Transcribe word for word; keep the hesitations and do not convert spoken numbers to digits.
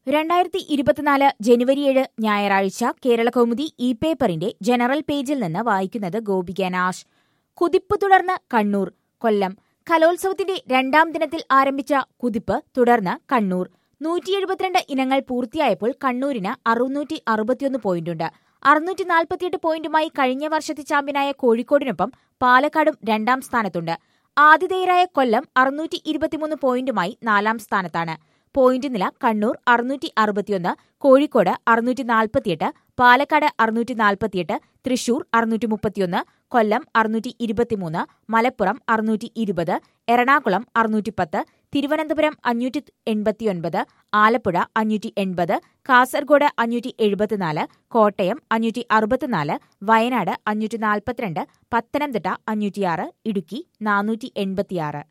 രണ്ടായിരത്തി ഇരുപത്തിനാല് ജനുവരി ഏഴ് ഞായറാഴ്ച കേരളകൗമുദി ഇ പേപ്പറിന്റെ ജനറൽ പേജിൽ നിന്ന് വായിക്കുന്നത് ഗോപിക നാഷ്. കുതിപ്പ് തുടർന്ന് കണ്ണൂർ. കൊല്ലം. കലോത്സവത്തിന്റെ രണ്ടാം ദിനത്തിൽ ആരംഭിച്ച കുതിപ്പ് തുടർന്ന് കണ്ണൂർ. നൂറ്റി എഴുപത്തിരണ്ട് ഇനങ്ങൾ പൂർത്തിയായപ്പോൾ കണ്ണൂരിന് അറുന്നൂറ്റി അറുപത്തിയൊന്ന് പോയിന്റുണ്ട്. അറുന്നൂറ്റി നാൽപ്പത്തിയെട്ട് പോയിന്റുമായി കഴിഞ്ഞ വർഷത്തെ ചാമ്പ്യനായ കോഴിക്കോടിനൊപ്പം പാലക്കാടും രണ്ടാം സ്ഥാനത്തുണ്ട്. ആതിഥേയരായ കൊല്ലം അറുന്നൂറ്റി ഇരുപത്തിമൂന്ന് പോയിന്റുമായി നാലാം സ്ഥാനത്താണ്. പോയിന്റ് നില കണ്ണൂർ അറുന്നൂറ്റി അറുപത്തിയൊന്ന്, കോഴിക്കോട് അറുന്നൂറ്റി നാൽപ്പത്തിയെട്ട്, പാലക്കാട് അറുന്നൂറ്റി നാൽപ്പത്തിയെട്ട്, തൃശൂർ അറുന്നൂറ്റി മുപ്പത്തിയൊന്ന്, കൊല്ലം അറുന്നൂറ്റി ഇരുപത്തിമൂന്ന്, മലപ്പുറം അറുന്നൂറ്റി ഇരുപത്, എറണാകുളം അറുന്നൂറ്റി പത്ത്, തിരുവനന്തപുരം അഞ്ഞൂറ്റി എൺപത്തിയൊൻപത്, ആലപ്പുഴ അഞ്ഞൂറ്റി എൺപത്, കാസർഗോഡ് അഞ്ഞൂറ്റി എഴുപത്തിനാല്, കോട്ടയം അഞ്ഞൂറ്റി അറുപത്തിനാല്, വയനാട് അഞ്ഞൂറ്റി നാൽപ്പത്തിരണ്ട്, പത്തനംതിട്ട അഞ്ഞൂറ്റിയാറ്, ഇടുക്കി നാനൂറ്റി എൺപത്തിയാറ്.